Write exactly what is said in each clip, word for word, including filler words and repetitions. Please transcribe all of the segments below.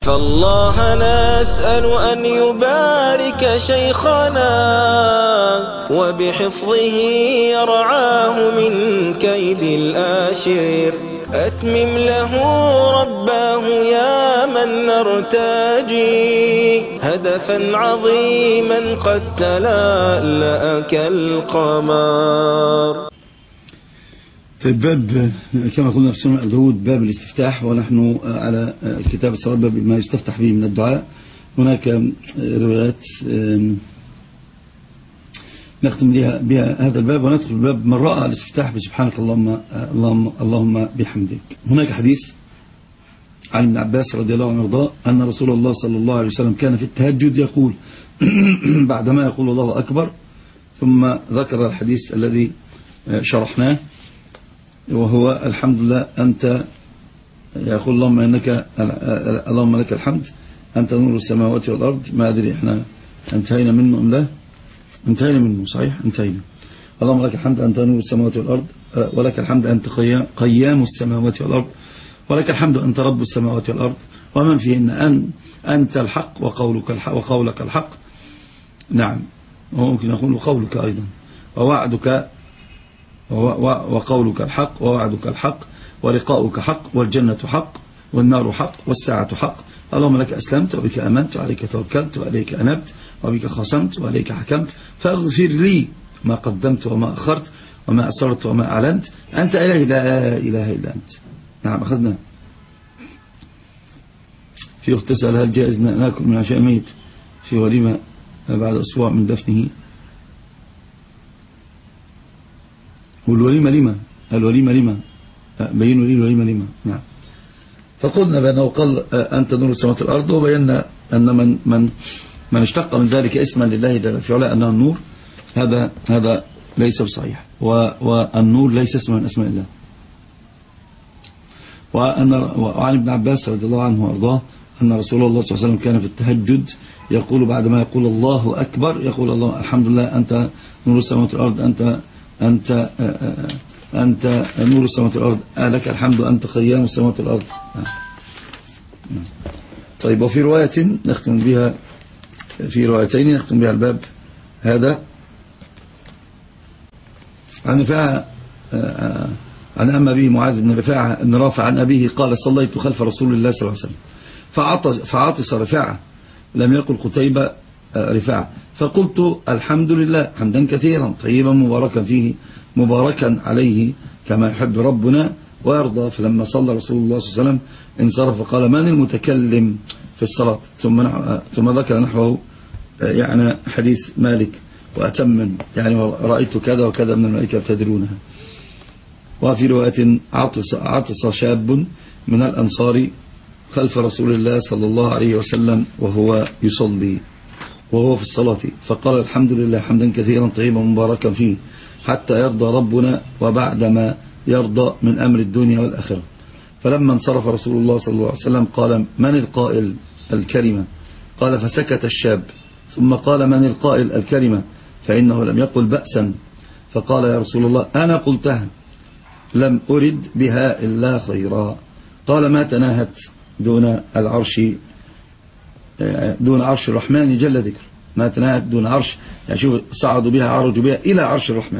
فالله نسأل أن يبارك شيخنا وبحفظه يرعاه من كيد الآشر. أتمم له رباه يا من نرتجي هدفا عظيما قد تلألأ كالقمر. في الباب كما قلنا في سنة داود باب الاستفتاح، ونحن على كتاب الصلاة باب ما يستفتح به من الدعاء. هناك روايات نختم بها هذا الباب وندخل الباب من رأى الاستفتاح بسبحانك اللهم اللهم اللهم بحمدك. هناك حديث عن ابن عباس رضي الله عنه وارضاه أن رسول الله صلى الله عليه وسلم كان في التهجد يقول بعدما يقول الله أكبر، ثم ذكر الحديث الذي شرحناه وهو الحمد لله أنت يقول اللهم إنك اللهم لك الحمد أنت نور السماوات والأرض. ما أدري إحنا انتهينا منه أم لا؟ انتهينا منه صحيح، انتهينا. اللهم لك الحمد أنت نور السماوات والأرض، ولك الحمد أنت قيام السماوات والأرض، ولك الحمد أنت رب السماوات والأرض ومن فيهن، أن أنت الحق وقولك الحق وقولك الحق. نعم، وممكن نقول قولك أيضا، ووعدك وقولك الحق ووعدك الحق ولقاؤك حق والجنة حق والنار حق والساعة حق. اللهم لك أسلمت وبك أمنت وعليك توكلت وعليك أنبت وبك خصمت وعليك حكمت فاغفر لي ما قدمت وما أخرت وما أسرت وما أعلنت أنت إلهي لا إله إلا أنت. نعم، أخذنا في أخت تسأل هل جائز نأكل من عشاء الميت في وليمة بعد أسبوع من دفنه؟ والوليمة لما الوليمة لما بينوا لي الوليمة لما. نعم، فقلنا بأنه قال أنت نور السماوات والأرض، وبينا أن من من من اشتق من ذلك اسما لله جل في علاه أنه النور، هذا هذا ليس بصحيح، والنور ليس اسما من أسماء الله. وأن وعن ابن عباس رضي الله عنه وأرضاه أن رسول الله صلى الله عليه وسلم كان في التهجد يقول بعدما يقول الله أكبر يقول الله الحمد لله أنت نور السماوات والأرض أنت أنت أنت نور السماوات والأرض لك الحمد أنت قيام السماوات والأرض. طيب، وفي رواية نختم بها في روايتين نختم بها الباب هذا عن رفاعة عن أما به معاذ بن رفاعة أن رافع عن أبيه قال صليت خلف رسول الله صلى الله عليه وسلم فعطس, فعطس رفاعة، لم يقل قتيبة رفاعة، فقلت الحمد لله حمدا كثيرا طيبا مباركا فيه مباركا عليه كما يحب ربنا ويرضى. فلما صلى رسول الله صلى الله عليه وسلم انصرف فقال من المتكلم في الصلاة، ثم ثم ذكر نحوه يعني حديث مالك وأتمن يعني رأيت كذا وكذا من الملائكة يبتدرونها. وفي رواية عطس, عطس شاب من الأنصار خلف رسول الله صلى الله عليه وسلم وهو يصلي وهو في الصلاة فقال الحمد لله حمدا كثيرا طيبا مباركا فيه حتى يرضى ربنا وبعدما يرضى من أمر الدنيا والآخرة. فلما انصرف رسول الله صلى الله عليه وسلم قال من القائل الكلمة؟ قال فسكت الشاب، ثم قال من القائل الكلمة فإنه لم يقل بأسا، فقال يا رسول الله أنا قلتها لم أرد بها إلا خيرا. قال ما تناهت دون العرش دون عرش الرحمن جل ذكر، ما تناهت دون عرش، يعني شوف صعدوا بها عرجوا بها إلى عرش الرحمن.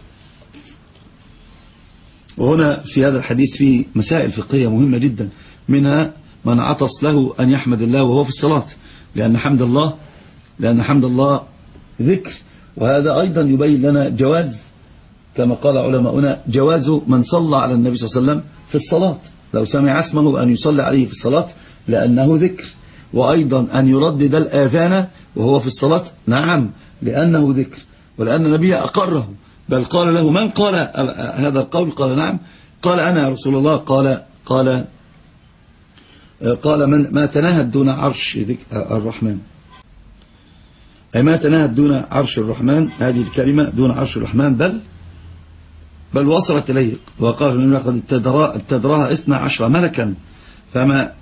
وهنا في هذا الحديث فيه مسائل فقهية مهمة جدا، منها من عطس له أن يحمد الله وهو في الصلاة، لأن حمد الله لأن حمد الله ذكر، وهذا أيضا يبين لنا جواز كما قال علماؤنا جواز من صلى على النبي صلى الله عليه وسلم في الصلاة، لو سمع اسمه أن يصلي عليه في الصلاة لأنه ذكر، وأيضا أن يردد الآذان وهو في الصلاة نعم لأنه ذكر، ولأن النبي أقره بل قال له من قال هذا القول؟ قال نعم، قال أنا يا رسول الله، قال قال قال من ما تناهت دون عرش الرحمن، أي ما تناهت دون عرش الرحمن، هذه الكلمة دون عرش الرحمن بل بل وصلت إليه. وقال النبي قد ابتدراها اثنا عشر ملكا فما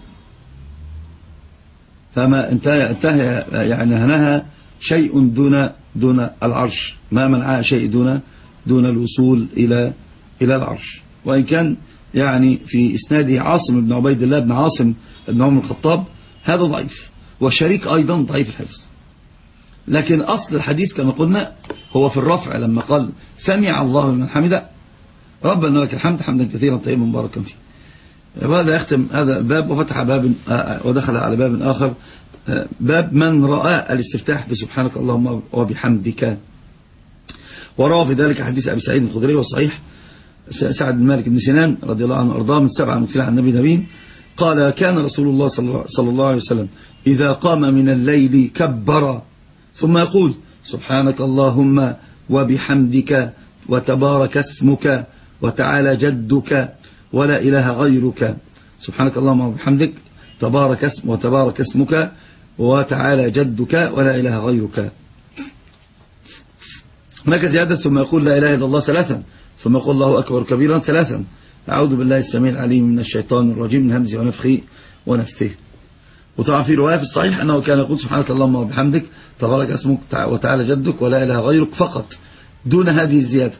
فما انتهى, انتهى يعني هناها شيء دون دون العرش، ما منعها شيء دون دون الوصول إلى إلى العرش. وإن كان يعني في إسناده عاصم بن عبيد الله بن عاصم بن عمر الخطاب، هذا ضعيف، والشريك أيضا ضعيف الحفظ. لكن أصل الحديث كما قلنا هو في الرفع، لما قال سمع الله لمن حمده ربنا لك الحمد حمدا كثيرا طيبا مباركا فيه. وهذا يختم هذا الباب، وفتح باب ودخل على باب آخر، باب من رأى الاستفتاح بسبحانك اللهم وبحمدك. وروى في ذلك حديث أبي سعيد الخدري والصحيح سعد بن مالك بن سنان رضي الله عنه وارضاه من سبعة مكثرين عن النبي نبيين قال كان رسول الله صلى الله عليه وسلم إذا قام من الليل كبر ثم يقول سبحانك اللهم وبحمدك وتبارك اسمك وتعالى جدك ولا إله غيرك. سبحانك اللهم وبحمدك تبارك اسم وتبارك اسمك وتعالى جدك ولا إله غيرك. هناك زيادة ثم يقول لا إله إلا الله ثلاثا ثم يقول الله أكبر كبيرا ثلاثا. أعوذ بالله السميع العليم من الشيطان الرجيم من همزه ونفخه ونفثه. وطبعا في رواية في الصحيح أنه كان يقول سبحانك اللهم وبحمدك تبارك اسمك وتعالى جدك ولا إله غيرك فقط دون هذه الزيادة.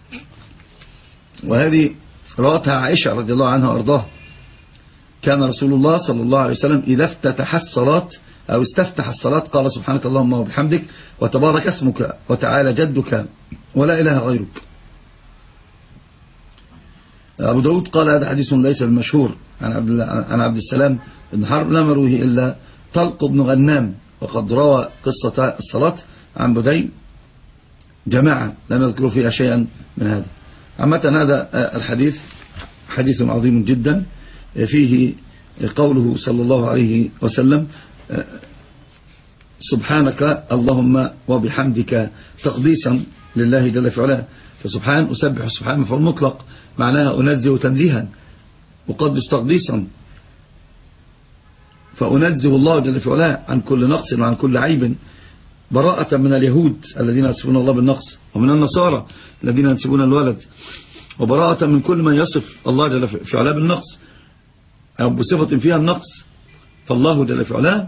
وهذه رواتها عائشة رضي الله عنها وارضاها. كان رسول الله صلى الله عليه وسلم إذا افتتح الصلاة أو استفتح الصلاة قال سبحانك اللهم وبحمدك وتبارك اسمك وتعالى جدك ولا إله غيرك. أبو داود قال هذا حديث ليس بالمشهور عن عبد عن عبد السلام بن حرب لم يروه إلا طلق بن غنام، وقد روى قصة الصلاة عن بديل جماعة لم يذكروا فيها شيئا من هذا. عامة هذا الحديث حديث عظيم جدا فيه قوله صلى الله عليه وسلم سبحانك اللهم وبحمدك تقديسا لله جل في علاه. فسبحان أسبح سبحان مفعول مطلق معناها أنزه تنزيها، أقدس تقديسا، فأنزه الله جل في علاه عن كل نقص وعن كل عيب براءة من اليهود الذين يصفون الله بالنقص، ومن النصارى الذين ينسبون الولد، وبراءة من كل من يصف الله جل في علاه بالنقص أو بصفة فيها النقص. فالله جل في علاه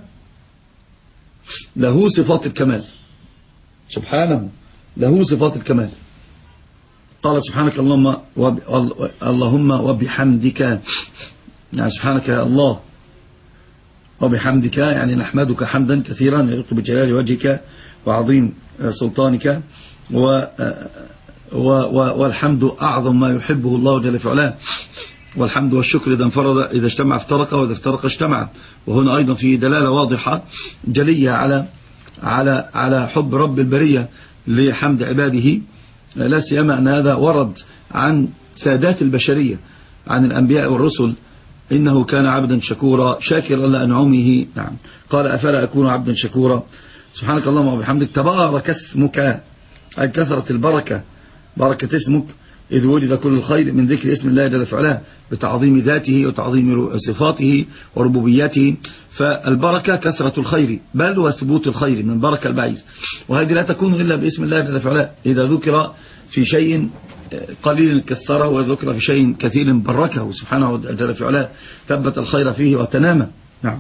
له صفات الكمال سبحانه، له صفات الكمال. قال سبحانك اللهم وب... اللهم وبحمدك، يعني سبحانك يا الله وبحمدك يعني نحمدك حمدا كثيرا يليق بجلال وجهك وعظيم سلطانك و... و... و... والحمد أعظم ما يحبه الله جل في علاه. والحمد والشكر إذا انفرد إذا اجتمع افترق وإذا افترق اجتمع. وهنا أيضا في دلالة واضحة جلية على على على حب رب البرية لحمد عباده، لا سيما أن هذا ورد عن سادات البشرية عن الأنبياء والرسل إنه كان عبدا شكورا شاكرا لأنعمه. نعم قال أفلا أكون عبدا شكورا. سبحانك اللهم وبحمدك تبارك اسمك أي كثرة البركة، بركة اسمك إذ وجد كل الخير من ذكر اسم الله جل في علاه بتعظيم ذاته وتعظيم صفاته وربوبيته. فالبركة كثرة الخير بل وثبوت الخير من بركة البعيد، وهذه لا تكون إلا باسم الله جل في علاه. إذا ذكر في شيء قليل كثره وذكر في شيء كثير بركه سبحانه جل في علاه، ثبت الخير فيه وتنامى. نعم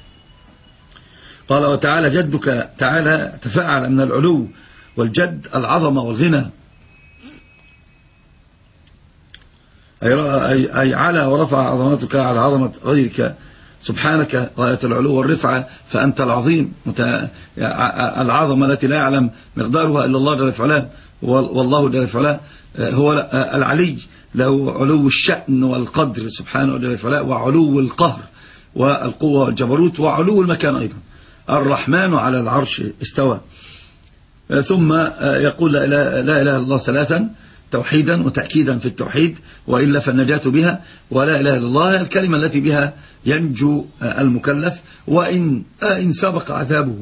قال وتعالى جدك، تعالى تفاعل من العلو والجد العظمة والغنى، أي, أي على ورفع عظمتك على عظمة غيرك. سبحانك غاية العلو والرفعة فأنت العظيم، العظمة التي لا يعلم مقدارها إلا الله جل في علاه. والله جل في علاه هو العلي، له علو الشأن والقدر سبحانه جل في علاه، وعلو القهر والقوة والجبروت، وعلو المكان أيضا. الرحمن على العرش استوى. ثم يقول لا إله إلا الله ثلاثا توحيدا وتأكيدا في التوحيد، وإلا فالنجاة بها. ولا إله إلا الله الكلمة التي بها ينجو المكلف وإن إن سبق عذابه.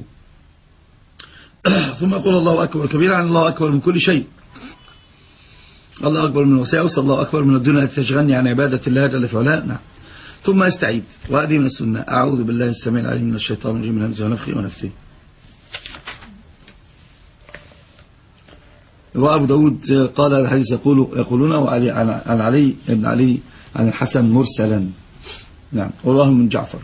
ثم يقول الله أكبر كبيرا عن الله أكبر من كل شيء، الله أكبر من الوساوس، الله أكبر من الدنيا التي تشغلني عن عبادة الله جل في علاه. نعم ثم يستعيد، وهذه من السنة. أعوذ بالله السميع العليم من الشيطان الرجيم من همزه ونفخه ونفثه. وأبو داود قال الحديث يقول يقولون وعلي عن علي بن علي عن الحسن مرسلا. نعم والله من جعفر،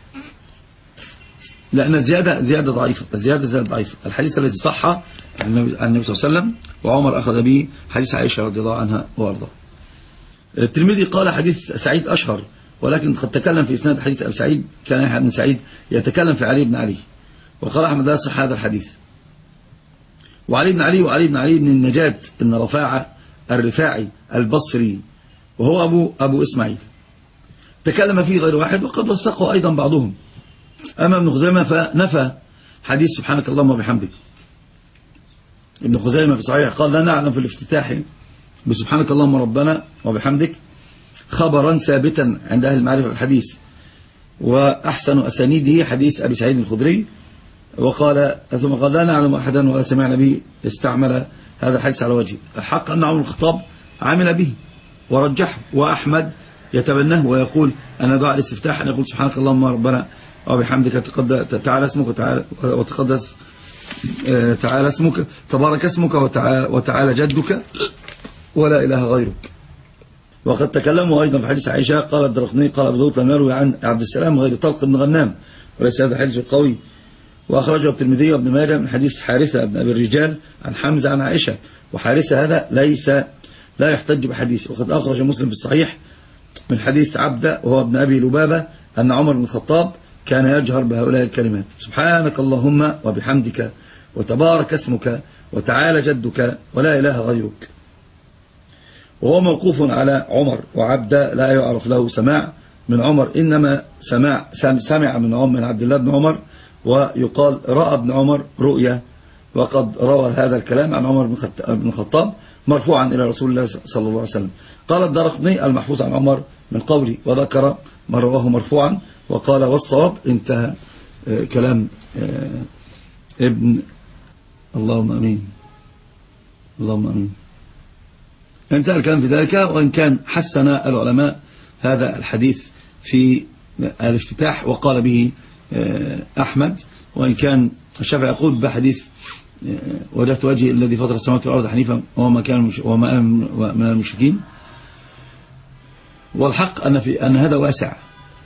لأن زيادة زيادة ضعيفة، الزيادة زيادة ضعيفة. الحديث الذي صح عن النبي صلى الله عليه وسلم وعمر أخذ به حديث عائشة رضي الله عنها وأرضاه. الترمذي قال حديث سعيد أشهر، ولكن قد تكلم في إسناد حديث أبي سعيد كان يحيى بن سعيد يتكلم في علي بن علي، وقال أحمد لا يصح هذا الحديث. وعلي بن علي وعلي بن علي بن النجاة بن رفاعة الرفاعي البصري وهو أبو, أبو إسماعيل تكلم فيه غير واحد، وقد وثقه أيضا بعضهم. أما ابن خزيمة فنفى حديث سبحانك اللهم وبحمدك. ابن خزيمة في صحيح قال لا نعلم في الافتتاح بسبحانك اللهم ربنا وبحمدك خبرا ثابتا عند أهل المعرفة الحديث، وأحسن أسانيده حديث أبي سعيد الخدري. وقال ثم قال لا نعلم أحدا ولا سمعنا به استعمل هذا الحديث على وجهه. الحق أن عمر الخطاب عمل به ورجحه، وأحمد يتبناه ويقول أن دعاء الاستفتاح أن يقول سبحانك اللهم ربنا وبحمدك تعالى اسمك وتقدس تعالى اسمك تبارك اسمك وتعالى جدك ولا إله غيرك. وقد تكلموا أيضا في حديث عائشة قال الدرقطني قال أبو داود لم يروي عن عبد السلام غير طلق بن غنام، وليس هذا الحديث القوي. وأخرجه الترمذي وابن ماجه من حديث حارثة بن أبي الرجال عن حمزة عن عائشة، وحارثة هذا ليس لا يحتج بحديث. وقد أخرج مسلم في الصحيح من حديث عبدة وهو ابن أبي لبابة أن عمر بن الخطاب كان يجهر بهؤلاء الكلمات سبحانك اللهم وبحمدك وتبارك اسمك وتعالى جدك ولا إله غيرك. وهو موقوف على عمر، وعبدة لا يعرف له سماع من عمر، إنما سماع سمع من عمر من عبد الله بن عمر، ويقال رأى ابن عمر رؤيا. وقد روى هذا الكلام عن عمر بن الخطاب مرفوعا إلى رسول الله صلى الله عليه وسلم. قال الدرقطني المحفوظ عن عمر من قولي، وذكر ما رواه مرفوعا وقال والصواب. انتهى كلام ابن اللهم أمين اللهم أمين انتهى الكلام في ذلك. وإن كان حسن العلماء هذا الحديث في الافتتاح وقال به أحمد، وإن كان الشافعي يقول بحديث وجهت وجهي الذي فطر السماوات والأرض حنيفا وما كان وما من المشركين. والحق أن في أن هذا واسع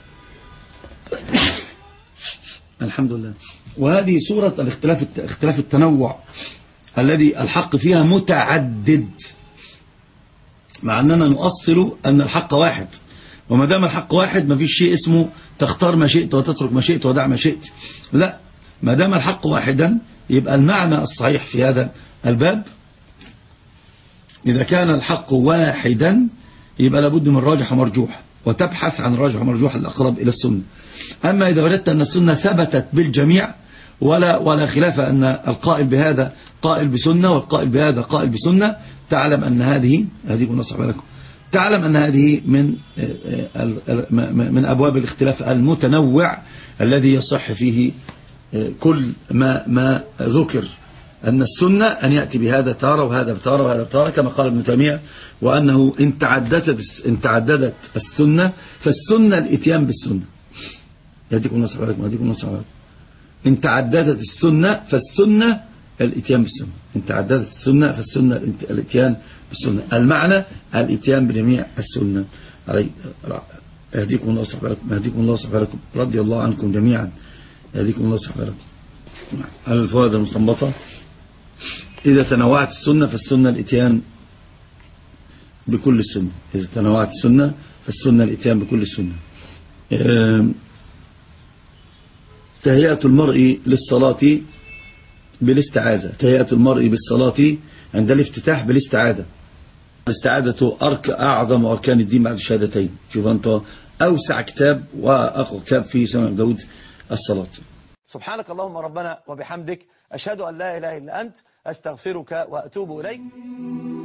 الحمد لله. وهذه صورة الاختلاف اختلاف التنوع الذي الحق فيها متعدد، مع أننا نؤصل أن الحق واحد، وما دام الحق واحد ما فيش شيء اسمه تختار ما شئت وتترك ما شئت ودع ما شئت، لا، ما دام الحق واحدا يبقى المعنى الصحيح في هذا الباب إذا كان الحق واحدا يبقى لابد من راجح ومرجوح، وتبحث عن راجح ومرجوح الأقرب إلى السنة. أما إذا وجدت أن السنة ثبتت بالجميع ولا ولا خلاف أن القائل بهذا قائل بسنة والقائل بهذا قائل بسنة، تعلم أن هذه هذه نصح لكم تعلم أن هذه من من أبواب الاختلاف المتنوع الذي يصح فيه كل ما ما ذكر، أن السنة أن يأتي بهذا تارة وهذا بتارة وهذا بتارة كما قال ابن تيمية، وأنه إن تعددت إن تعددت السنة فالسنة الإتيان بالسنة. يهديكم الله سبحانه وتعالى يهديكم الله سبحانه وتعالى. إن تعددت السنة فالسنة الإتيان بالسنة، إن تعددت السنة فالسنة الإتيان بالسنة، المعنى الإتيان بجميع السنة. يهديكم الله سبحانه وتعالى يهديكم الله سبحانه وتعالى رضي الله عنكم جميعا. يهديكم الله سبحانه وتعالى. على الفوائد المستنبطة: إذا تنوعت السنة فالسنة الإتيان بكل السنة، إذا تنوعت السنة فالسنة الإتيان بكل السنة. تهيئة المرء للصلاة بالاستعاذة، تهيئة المرء بالصلاة عند الافتتاح بالاستعاذة. الاستعاذة أرك أعظم أركان الدين بعد الشهادتين. شوف أنت أوسع كتاب وأقوى كتاب في سنن داود الصلاة. سبحانك اللهم ربنا وبحمدك أشهد أن لا إله إلا أنت أستغفرك وأتوب إليك.